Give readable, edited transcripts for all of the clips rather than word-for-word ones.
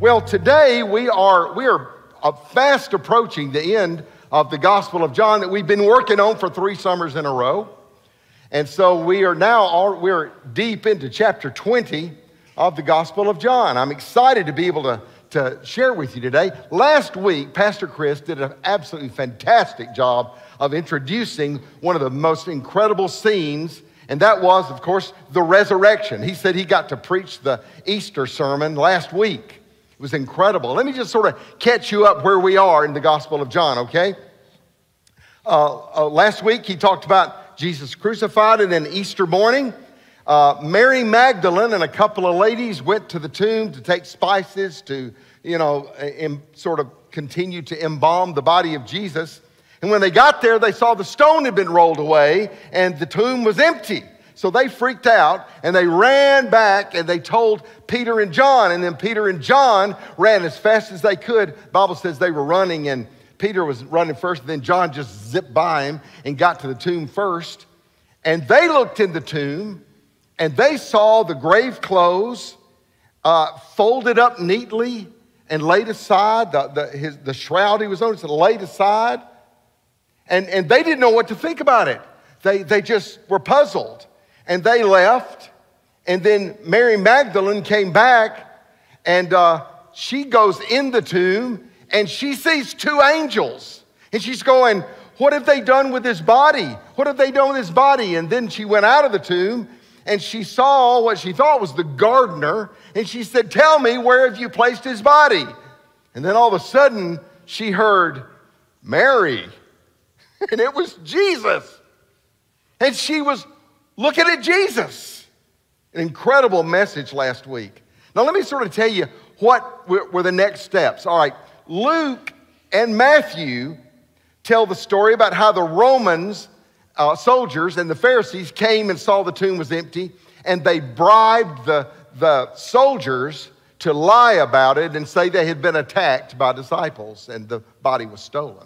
Well, today we are fast approaching the end of the Gospel of John that we've been working on for 3 summers in a row. And so we're deep into chapter 20 of the Gospel of John. I'm excited to be able to share with you today. Last week, Pastor Chris did an absolutely fantastic job of introducing one of the most incredible scenes, and that was, of course, the resurrection. He said he got to preach the Easter sermon last week. It was incredible. Let me just sort of catch you up where we are in the Gospel of John, okay? Last week, he talked about Jesus crucified, and then Easter morning, Mary Magdalene and a couple of ladies went to the tomb to take spices to, sort of continue to embalm the body of Jesus. And when they got there, they saw the stone had been rolled away and the tomb was empty. So they freaked out and they ran back and they told Peter and John. And then Peter and John ran as fast as they could. The Bible says they were running and Peter was running first. And then John just zipped by him and got to the tomb first. And they looked in the tomb and they saw the grave clothes folded up neatly and laid aside. The shroud he was on was laid aside. And they didn't know what to think about it. They just were puzzled. And they left. And then Mary Magdalene came back. And she goes in the tomb. And she sees 2 angels. And she's going, what have they done with his body? What have they done with his body? And then she went out of the tomb. And she saw what she thought was the gardener. And she said, tell me, where have you placed his body? And then all of a sudden, she heard, Mary. And it was Jesus. And she was looking at Jesus. An incredible message last week. Now, let me sort of tell you what were the next steps. All right, Luke and Matthew tell the story about how the Romans soldiers and the Pharisees came and saw the tomb was empty, and they bribed the soldiers to lie about it and say they had been attacked by disciples and the body was stolen.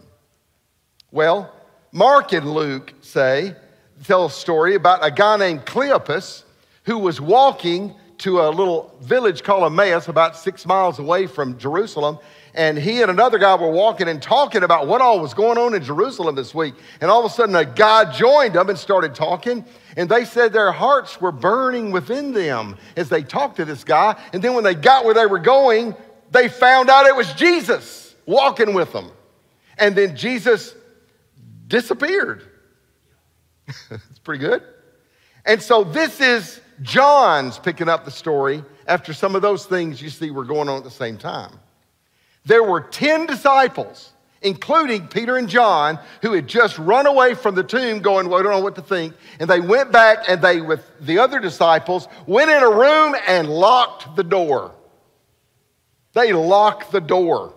Well, Mark and Luke tell a story about a guy named Cleopas who was walking to a little village called Emmaus about 6 miles away from Jerusalem. And he and another guy were walking and talking about what all was going on in Jerusalem this week. And all of a sudden, a guy joined them and started talking. And they said their hearts were burning within them as they talked to this guy. And then when they got where they were going, they found out it was Jesus walking with them. And then Jesus disappeared. It's pretty good. And so this is John's picking up the story after some of those things you see were going on at the same time. There were 10 disciples, including Peter and John, who had just run away from the tomb going, well, I don't know what to think. And they went back and they, with the other disciples, went in a room and locked the door. They locked the door.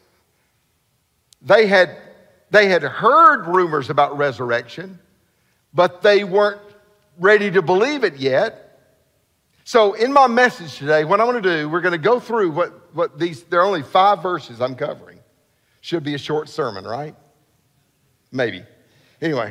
They had heard rumors about resurrection, but they weren't ready to believe it yet. So in my message today, what I'm going to do, we're going to go through what there are only 5 verses I'm covering. Should be a short sermon, right? Maybe. Anyway,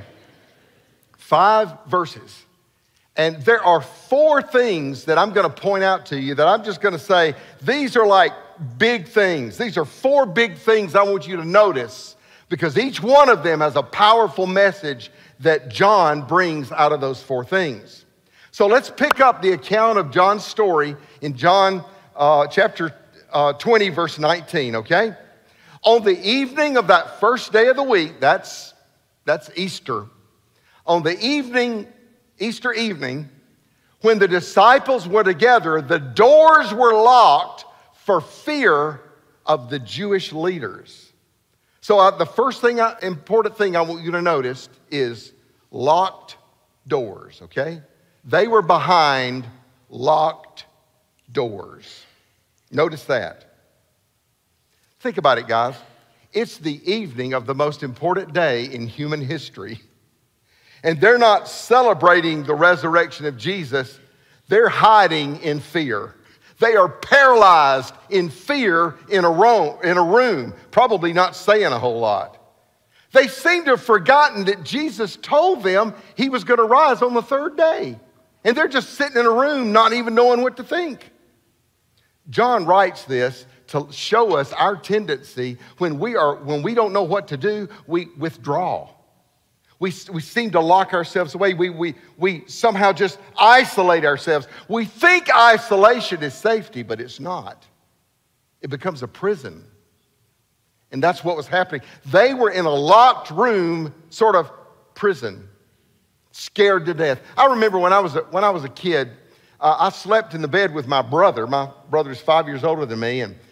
5 verses. And there are 4 things that I'm going to point out to you that I'm just going to say, these are like big things. These are 4 big things I want you to notice, because each one of them has a powerful message that John brings out of those 4 things. So let's pick up the account of John's story in John chapter 20, verse 19, okay? On the evening of that first day of the week, that's Easter. On the Easter evening, when the disciples were together, the doors were locked for fear of the Jewish leaders. So the first important thing I want you to notice is locked doors, okay? They were behind locked doors. Notice that. Think about it, guys. It's the evening of the most important day in human history. And they're not celebrating the resurrection of Jesus. They're hiding in fear. They are paralyzed in fear in a room, probably not saying a whole lot. They seem to have forgotten that Jesus told them he was going to rise on the 3rd day. And they're just sitting in a room not even knowing what to think. John writes this to to show us our tendency when we don't know what to do, we withdraw. We seem to lock ourselves away. We somehow just isolate ourselves. We think isolation is safety, but it's not. It becomes a prison. And that's what was happening. They were in a locked room, sort of prison, scared to death. I remember when I was a kid, I slept in the bed with my brother. My brother's 5 years older than me, and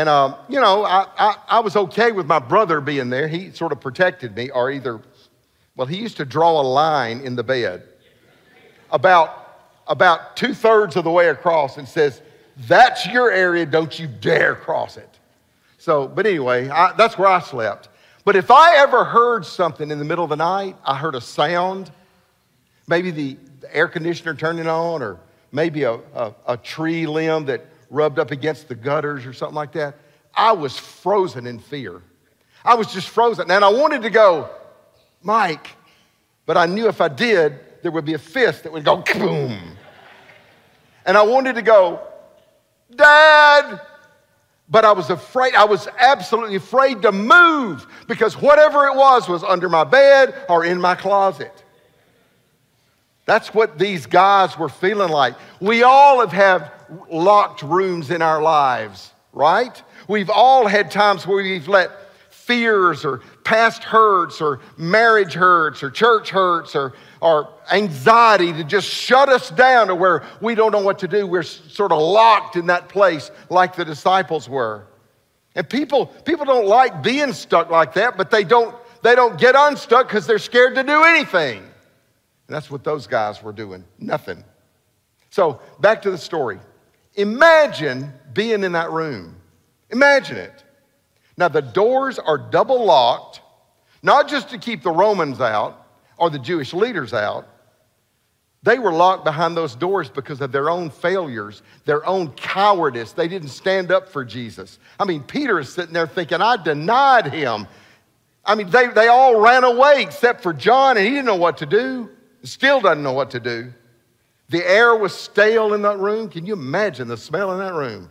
I was okay with my brother being there. He sort of protected me, or either. Well, he used to draw a line in the bed about 2/3 of the way across and says, "That's your area, don't you dare cross it." So, but anyway, that's where I slept. But if I ever heard something in the middle of the night, I heard a sound, maybe the air conditioner turning on, or maybe a tree limb that rubbed up against the gutters or something like that, I was frozen in fear. I was just frozen. And I wanted to go, "Mike," but I knew if I did, there would be a fist that would go kaboom. And I wanted to go, "Dad," but I was afraid. I was absolutely afraid to move because whatever it was under my bed or in my closet. That's what these guys were feeling like. We all have had locked rooms in our lives, right? We've all had times where we've let fears or past hurts or marriage hurts or church hurts or anxiety to just shut us down to where we don't know what to do. We're sort of locked in that place like the disciples were. And people don't like being stuck like that, but they don't get unstuck because they're scared to do anything. And that's what those guys were doing, nothing. So back to the story. Imagine being in that room. Imagine it. Now, the doors are double locked, not just to keep the Romans out or the Jewish leaders out. They were locked behind those doors because of their own failures, their own cowardice. They didn't stand up for Jesus. I mean, Peter is sitting there thinking, "I denied him." I mean, they all ran away except for John, and he didn't know what to do. Still doesn't know what to do. The air was stale in that room. Can you imagine the smell in that room?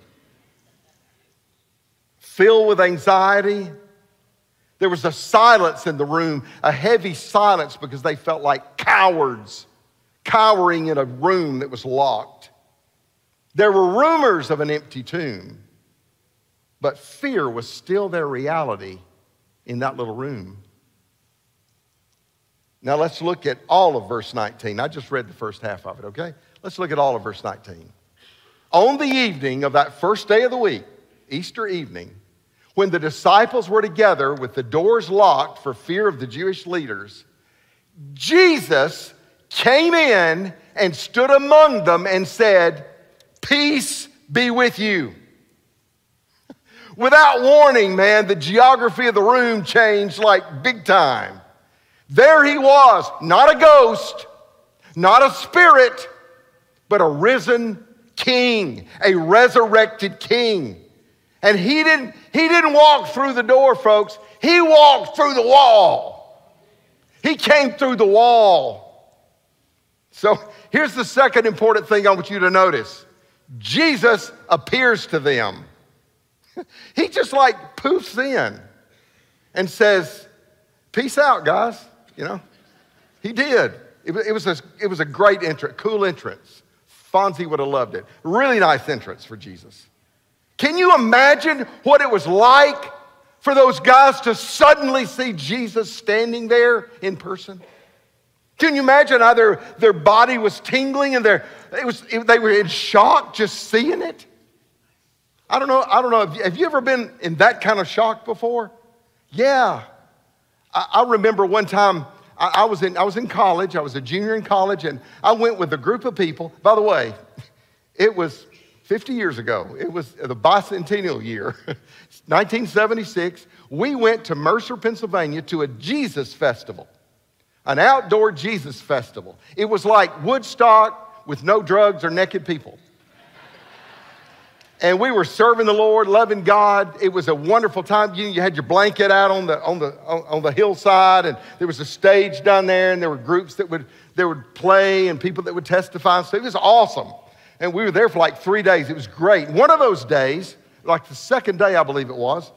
Filled with anxiety. There was a silence in the room, a heavy silence because they felt like cowards, cowering in a room that was locked. There were rumors of an empty tomb, but fear was still their reality in that little room. Now let's look at all of verse 19. I just read the first half of it, okay? Let's look at all of verse 19. On the evening of that first day of the week, Easter evening, when the disciples were together with the doors locked for fear of the Jewish leaders, Jesus came in and stood among them and said, "Peace be with you." Without warning, man, the geography of the room changed like big time. There he was, not a ghost, not a spirit, but a risen king, a resurrected king. And he didn't walk through the door, folks. He walked through the wall. He came through the wall. So here's the second important thing I want you to notice. Jesus appears to them. He just like poofs in and says, "Peace out, guys." You know, he did. It was a great entrance, cool entrance. Fonzie would have loved it. Really nice entrance for Jesus. Can you imagine what it was like for those guys to suddenly see Jesus standing there in person? Can you imagine how their body was tingling and they were in shock just seeing it? I don't know. Have you ever been in that kind of shock before? Yeah. I remember one time I was in college. I was a junior in college, and I went with a group of people. By the way, it was 50 years ago. It was the bicentennial year, 1976. We went to Mercer, Pennsylvania, to a Jesus festival, an outdoor Jesus festival. It was like Woodstock with no drugs or naked people. And we were serving the Lord, loving God. It was a wonderful time. You had your blanket out on the hillside, and there was a stage down there, and there were groups that would play and people that would testify. So it was awesome. And we were there for like 3 days. It was great. One of those days, like the second day, I believe it was,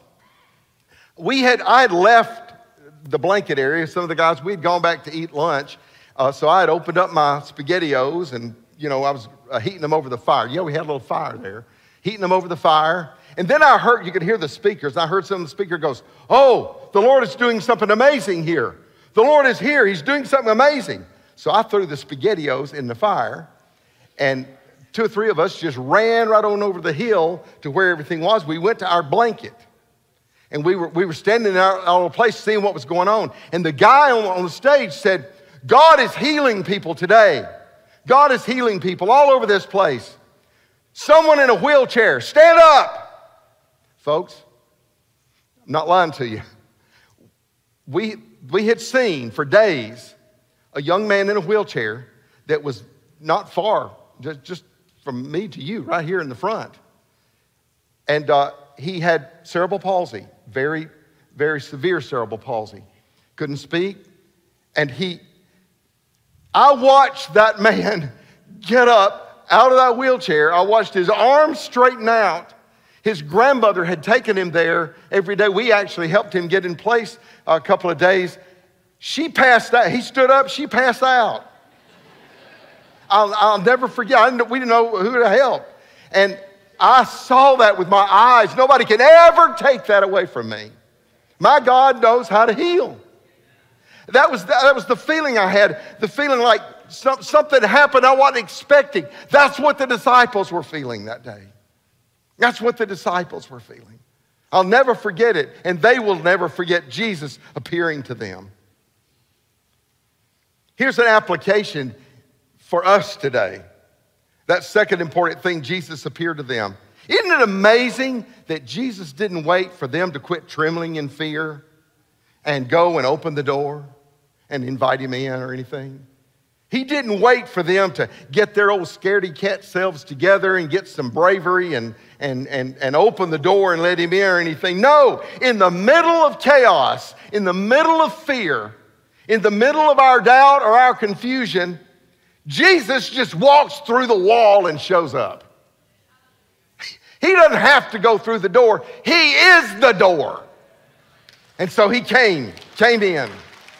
I had left the blanket area. Some of the guys, we had gone back to eat lunch. So I had opened up my SpaghettiOs and, I was heating them over the fire. Yeah, we had a little fire there. Heating them over the fire. And then you could hear the speakers. I heard some of the speaker goes, "Oh, the Lord is doing something amazing here. The Lord is here. He's doing something amazing." So I threw the SpaghettiOs in the fire, and 2 or 3 of us just ran right on over the hill to where everything was. We went to our blanket. And we were standing in our little place seeing what was going on. And the guy on the stage said, "God is healing people today. God is healing people all over this place. Someone in a wheelchair, stand up." Folks, I'm not lying to you. We had seen for days a young man in a wheelchair that was not far, just from me to you, right here in the front. And he had cerebral palsy, very, very severe cerebral palsy. Couldn't speak. And I watched that man get up out of that wheelchair. I watched his arms straighten out. His grandmother had taken him there every day. We actually helped him get in place a couple of days. She passed out. He stood up. She passed out. I'll never forget. We didn't know who to help. And I saw that with my eyes. Nobody can ever take that away from me. My God knows how to heal. That was the feeling I had, the feeling like something happened I wasn't expecting. That's what the disciples were feeling that day. That's what the disciples were feeling. I'll never forget it, and they will never forget Jesus appearing to them. Here's an application for us today. That second important thing, Jesus appeared to them. Isn't it amazing that Jesus didn't wait for them to quit trembling in fear and go and open the door and invite him in or anything? He didn't wait for them to get their old scaredy cat selves together and get some bravery and open the door and let him in or anything. No, in the middle of chaos, in the middle of fear, in the middle of our doubt or our confusion, Jesus just walks through the wall and shows up. He doesn't have to go through the door. He is the door. And so he came in.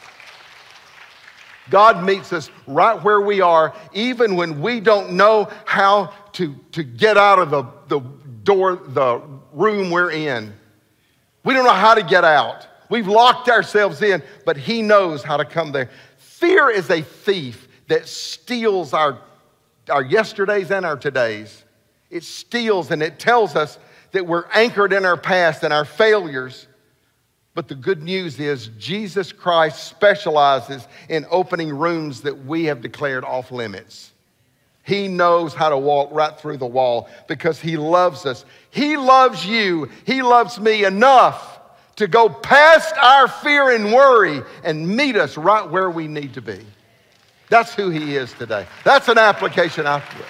God meets us right where we are, even when we don't know how to get out of the door, the room we're in. We don't know how to get out. We've locked ourselves in, but he knows how to come there. Fear is a thief that steals our yesterdays and our todays. It steals and it tells us that we're anchored in our past and our failures. But the good news is Jesus Christ specializes in opening rooms that we have declared off limits. He knows how to walk right through the wall because he loves us. He loves you. He loves me enough to go past our fear and worry and meet us right where we need to be. That's who he is today. That's an application I put.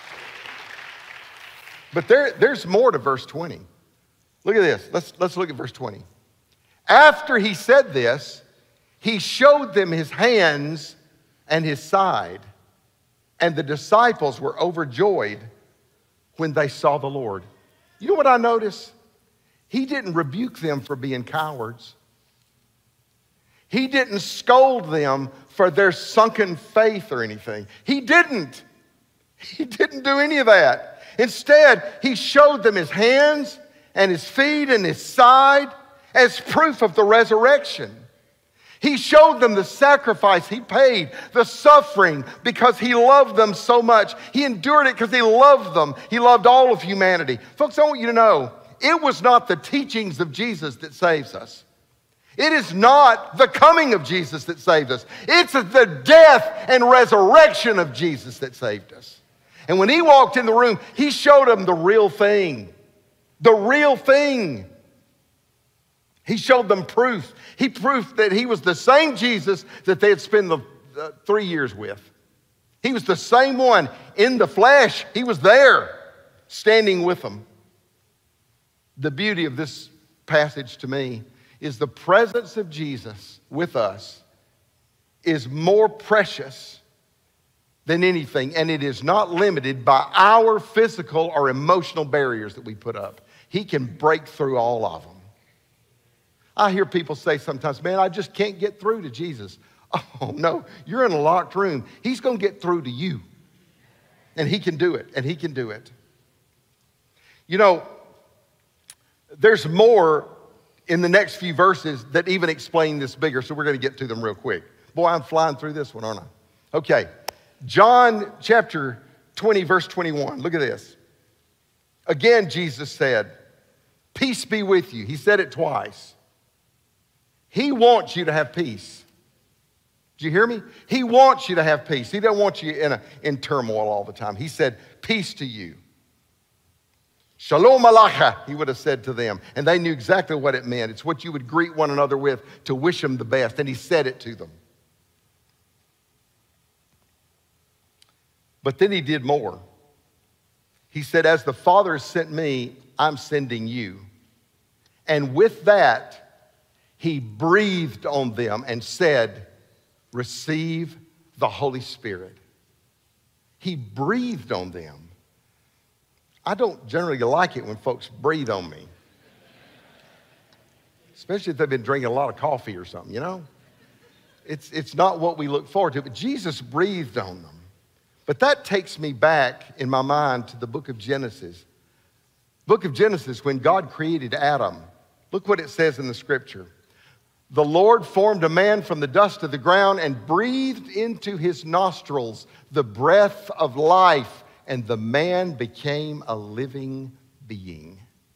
But there's more to verse 20. Look at this. Let's look at verse 20. After he said this, he showed them his hands and his side. And the disciples were overjoyed when they saw the Lord. You know what I noticed? He didn't rebuke them for being cowards. He didn't scold them for their sunken faith or anything. He didn't. He didn't do any of that. Instead, he showed them his hands and his feet and his side as proof of the resurrection. He showed them the sacrifice he paid, the suffering, because he loved them so much. He endured it because he loved them. He loved all of humanity. Folks, I want you to know, it was not the teachings of Jesus that saves us. It is not the coming of Jesus that saved us. It's the death and resurrection of Jesus that saved us. And when he walked in the room, he showed them the real thing. The real thing. He showed them proof. He proved that he was the same Jesus that they had spent the 3 years with. He was the same one in the flesh. He was there, standing with them. The beauty of this passage to me is the presence of Jesus with us is more precious than anything, and it is not limited by our physical or emotional barriers that we put up. he can break through all of them. I hear people say sometimes, man, I just can't get through to Jesus. Oh, no, you're in a locked room. He's going to get through to you. And he can do it, and he can do it. You know, there's more in the next few verses that even explain this bigger, so we're going to get to them real quick. Boy, I'm flying through this one, aren't I? Okay, John chapter 20, verse 21. Look at this. Again, Jesus said, peace be with you. He said it twice. He wants you to have peace. Do you hear me? He wants you to have peace. He doesn't want you in turmoil all the time. He said, peace to you. Shalom aleichem, he would have said to them. And they knew exactly what it meant. It's what you would greet one another with to wish them the best. And he said it to them. But then he did more. He said, as the Father has sent me, I'm sending you. And with that, he breathed on them and said, receive the Holy Spirit. He breathed on them. I don't generally like it when folks breathe on me. Especially if they've been drinking a lot of coffee or something, you know? It's not what we look forward to, but Jesus breathed on them. But that takes me back in my mind to the book of Genesis. Book of Genesis, when God created Adam, look what it says in the scripture. The Lord formed a man from the dust of the ground and breathed into his nostrils the breath of life, and the man became a living being.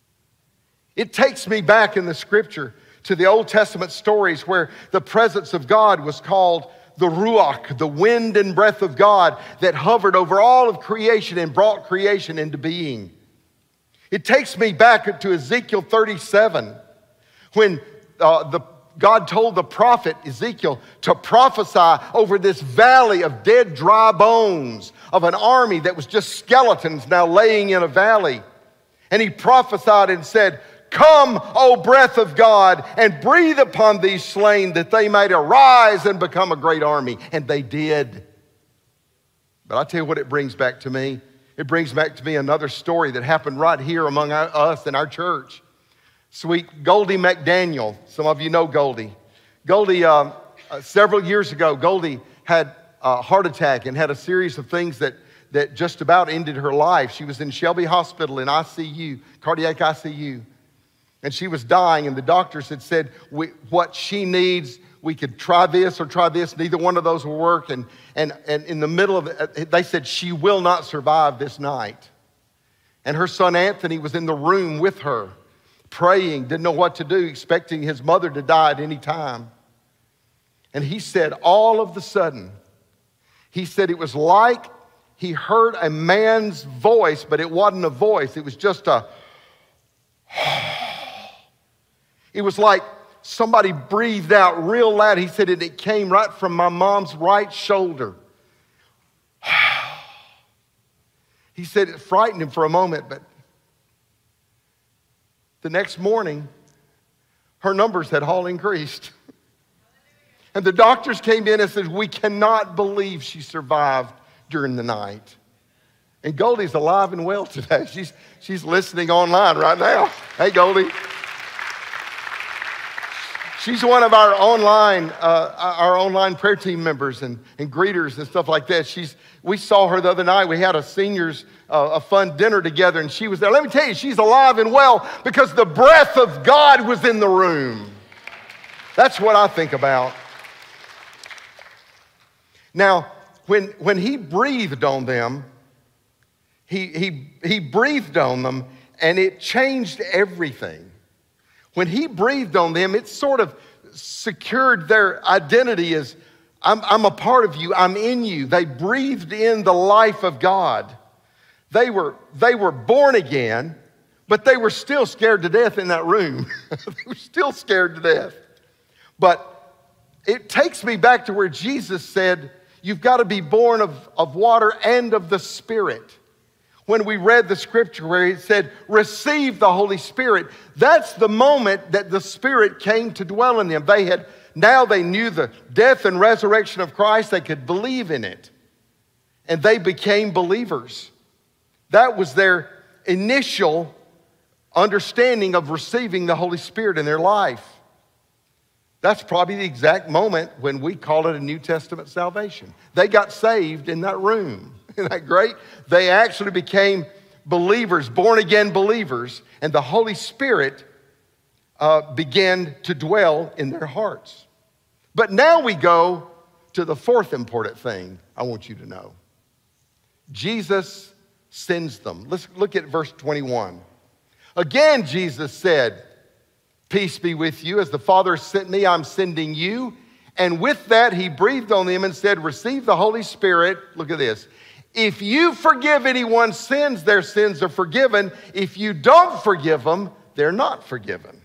It takes me back in the scripture to the Old Testament stories where the presence of God was called the Ruach, the wind and breath of God that hovered over all of creation and brought creation into being. It takes me back to Ezekiel 37 when God told the prophet Ezekiel to prophesy over this valley of dead, dry bones of an army that was just skeletons now laying in a valley. And he prophesied and said, come, O breath of God, and breathe upon these slain that they might arise and become a great army. And they did. But I tell you what it brings back to me. It brings back to me another story that happened right here among us in our church. Sweet Goldie McDaniel. Some of you know Goldie. Goldie, several years ago, Goldie had a heart attack and had a series of things that just about ended her life. She was in Shelby Hospital in ICU, cardiac ICU. And she was dying, and the doctors had said what she needs, we could try this or try this. Neither one of those will work. And in the middle of it, they said she will not survive this night. And her son Anthony was in the room with her, praying, didn't know what to do, expecting his mother to die at any time. And he said, all of the sudden, he said it was like he heard a man's voice, but it wasn't a voice. It was just a... It was like somebody breathed out real loud. He said, it came right from my mom's right shoulder. He said it frightened him for a moment, but the next morning, her numbers had all increased. And the doctors came in and said, we cannot believe she survived during the night. And Goldie's alive and well today. She's listening online right now. Hey, Goldie. She's one of our online prayer team members and greeters and stuff like that. We saw her the other night. We had a seniors a fun dinner together, and she was there. Let me tell you, she's alive and well because the breath of God was in the room. That's what I think about. Now, when he breathed on them, he breathed on them, and it changed everything. When he breathed on them, it sort of secured their identity as, I'm a part of you, I'm in you. They breathed in the life of God. They were born again, but they were still scared to death in that room. They were still scared to death. But it takes me back to where Jesus said, you've got to be born of water and of the Spirit. When we read the scripture where it said, receive the Holy Spirit, that's the moment that the Spirit came to dwell in them. Now they knew the death and resurrection of Christ. They could believe in it. And they became believers. That was their initial understanding of receiving the Holy Spirit in their life. That's probably the exact moment when we call it a New Testament salvation. They got saved in that room. Isn't that great? They actually became believers, born-again believers, and the Holy Spirit began to dwell in their hearts. But now we go to the fourth important thing I want you to know. Jesus sends them. Let's look at verse 21. Again, Jesus said, "Peace be with you. As the Father sent me, I'm sending you." And with that, he breathed on them and said, "Receive the Holy Spirit." Look at this. "If you forgive anyone's sins, their sins are forgiven. If you don't forgive them, they're not forgiven."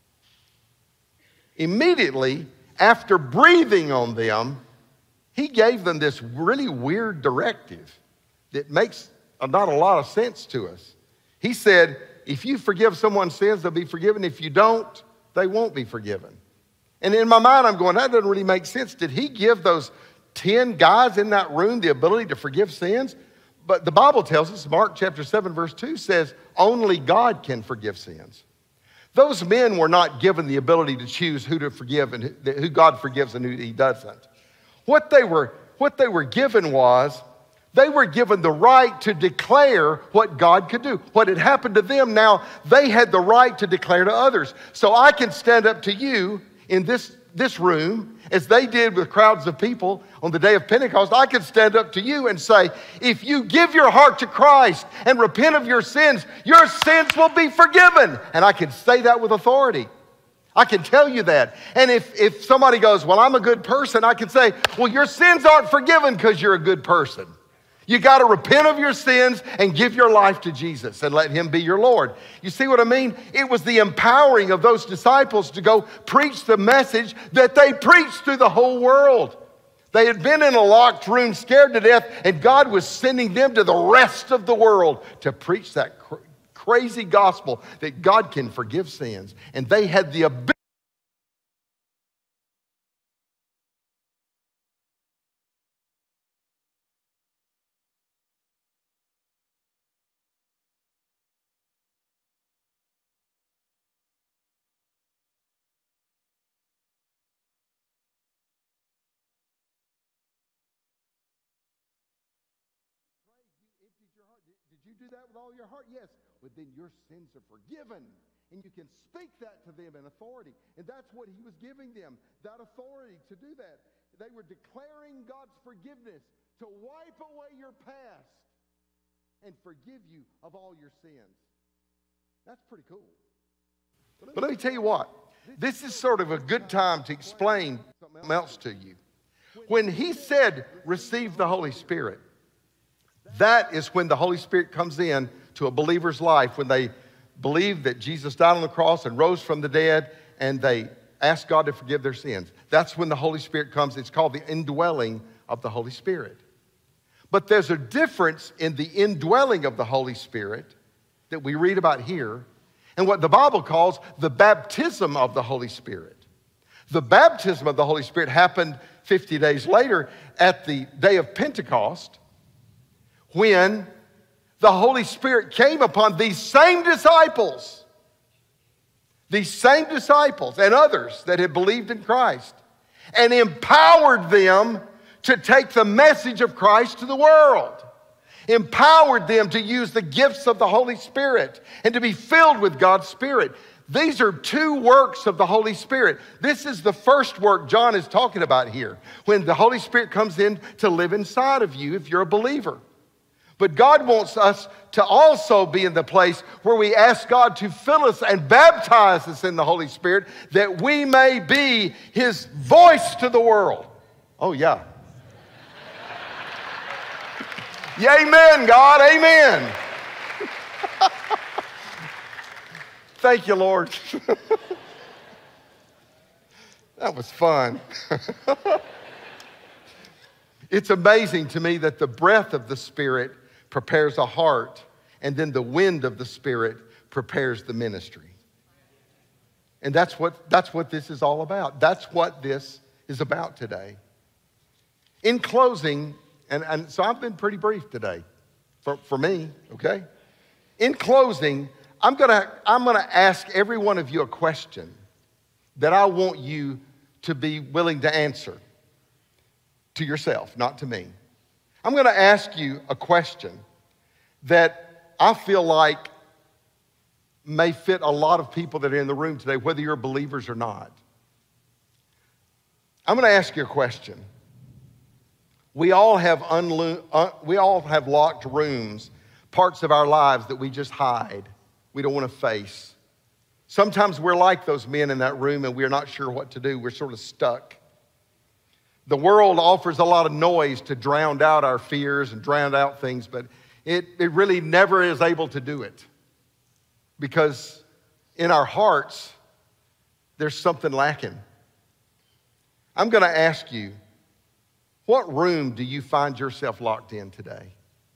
Immediately after breathing on them, he gave them this really weird directive that makes not a lot of sense to us. He said, if you forgive someone's sins, they'll be forgiven. If you don't, they won't be forgiven. And in my mind, I'm going, that doesn't really make sense. Did he give those 10 guys in that room the ability to forgive sins? But the Bible tells us, Mark chapter 7, verse 2 says, only God can forgive sins. Those men were not given the ability to choose who to forgive and who God forgives and who he doesn't. What they were given was, they were given the right to declare what God could do. What had happened to them, now they had the right to declare to others. So I can stand up to you in this room, as they did with crowds of people on the day of Pentecost. I can stand up to you and say, if you give your heart to Christ and repent of your sins will be forgiven. And I can say that with authority. I can tell you that. And if somebody goes, well, I'm a good person, I can say, well, your sins aren't forgiven because you're a good person. You got to repent of your sins and give your life to Jesus and let him be your Lord. You see what I mean? It was the empowering of those disciples to go preach the message that they preached through the whole world. They had been in a locked room, scared to death, and God was sending them to the rest of the world to preach that crazy gospel that God can forgive sins. And they had the ability. Did you do that with all your heart? Yes. But then your sins are forgiven. And you can speak that to them in authority. And that's what he was giving them, that authority to do that. They were declaring God's forgiveness to wipe away your past and forgive you of all your sins. That's pretty cool. But let me tell you what. This is sort of a good time to explain something else to you. When he said, receive the Holy Spirit, that is when the Holy Spirit comes in to a believer's life, when they believe that Jesus died on the cross and rose from the dead, and they ask God to forgive their sins. That's when the Holy Spirit comes. It's called the indwelling of the Holy Spirit. But there's a difference in the indwelling of the Holy Spirit that we read about here and what the Bible calls the baptism of the Holy Spirit. The baptism of the Holy Spirit happened 50 days later at the day of Pentecost, when the Holy Spirit came upon these same disciples and others that had believed in Christ, and empowered them to take the message of Christ to the world, empowered them to use the gifts of the Holy Spirit and to be filled with God's Spirit. These are two works of the Holy Spirit. This is the first work John is talking about here, when the Holy Spirit comes in to live inside of you if you're a believer. But God wants us to also be in the place where we ask God to fill us and baptize us in the Holy Spirit, that we may be his voice to the world. Oh, yeah. Yeah, amen, God, amen. Thank you, Lord. That was fun. It's amazing to me that the breath of the Spirit prepares a heart, and then the wind of the Spirit prepares the ministry. And that's what this is all about. That's what this is about today. In closing, and so I've been pretty brief today for me, okay? In closing, I'm gonna ask every one of you a question that I want you to be willing to answer to yourself, not to me. I'm gonna ask you a question that I feel like may fit a lot of people that are in the room today, whether you're believers or not. I'm gonna ask you a question. We all have locked rooms, parts of our lives that we just hide. We don't want to face. Sometimes we're like those men in that room and we're not sure what to do. We're sort of stuck. The world offers a lot of noise to drown out our fears and drown out things, but it really never is able to do it. Because in our hearts, there's something lacking. I'm going to ask you, what room do you find yourself locked in today?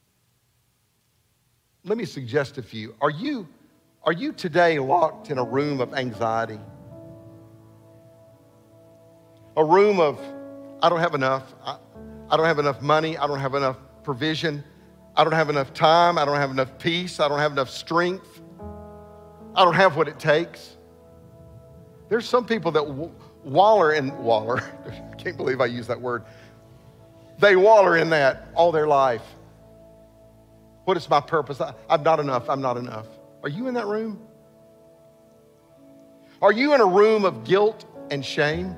Let me suggest a few. Are you today locked in a room of anxiety? A room of, I don't have enough. I don't have enough money. I don't have enough provision. I don't have enough time. I don't have enough peace. I don't have enough strength. I don't have what it takes. There's some people that waller. I can't believe I use that word. They waller in that all their life. What is my purpose? I'm not enough. I'm not enough. Are you in that room? Are you in a room of guilt and shame?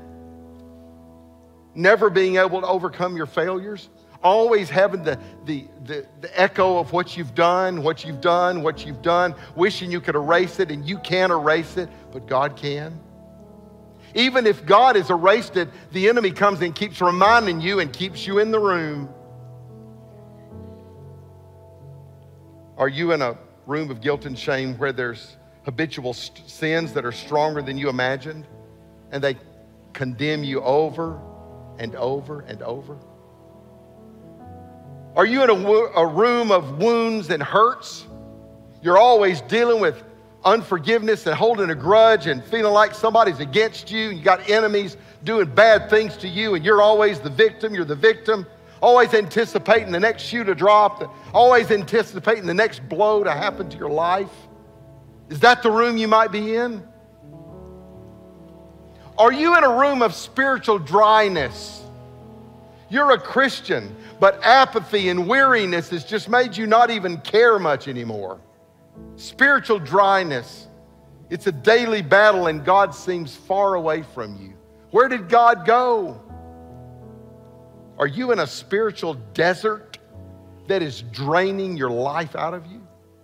Never being able to overcome your failures? Always having the echo of what you've done, wishing you could erase it, and you can't erase it, but God can. Even if God has erased it, the enemy comes and keeps reminding you and keeps you in the room. Are you in a room of guilt and shame where there's habitual sins that are stronger than you imagined, and they condemn you over and over and over? Are you in a room of wounds and hurts? You're always dealing with unforgiveness and holding a grudge and feeling like somebody's against you. You got enemies doing bad things to you, and you're always the victim. You're the victim. Always anticipating the next shoe to drop. Always anticipating the next blow to happen to your life. Is that the room you might be in? Are you in a room of spiritual dryness? You're a Christian, but apathy and weariness has just made you not even care much anymore. Spiritual dryness. It's a daily battle and God seems far away from you. Where did God go? Are you in a spiritual desert that is draining your life out of you?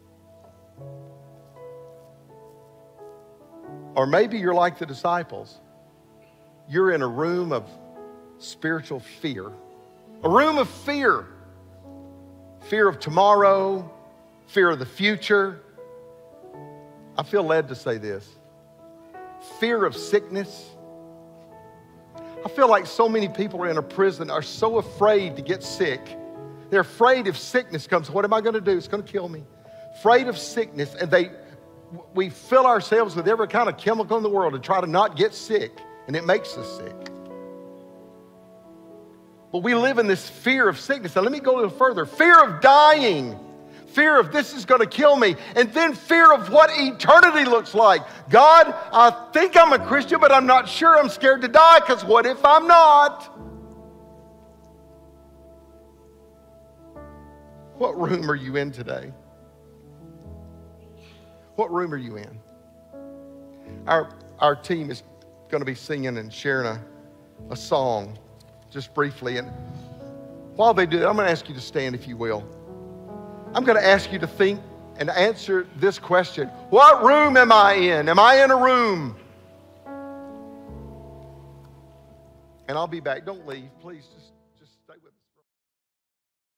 Or maybe you're like the disciples. You're in a room of spiritual fear. A room of fear. Fear of tomorrow, fear of the future. I feel led to say this. Fear of sickness. I feel like so many people in a prison are so afraid to get sick. They're afraid if sickness comes, what am I going to do? It's going to kill me. Afraid of sickness, and we fill ourselves with every kind of chemical in the world to try to not get sick, and it makes us sick. But we live in this fear of sickness. Now let me go a little further. Fear of dying. Fear of this is going to kill me. And then fear of what eternity looks like. God, I think I'm a Christian, but I'm not sure. I'm scared to die because what if I'm not? What room are you in today? What room are you in? Our team is going to be singing and sharing a song just briefly. And while they do that, I'm going to ask you to stand if you will. I'm going to ask you to think and answer this question. What room am I in? Am I in a room? And I'll be back. Don't leave. Please just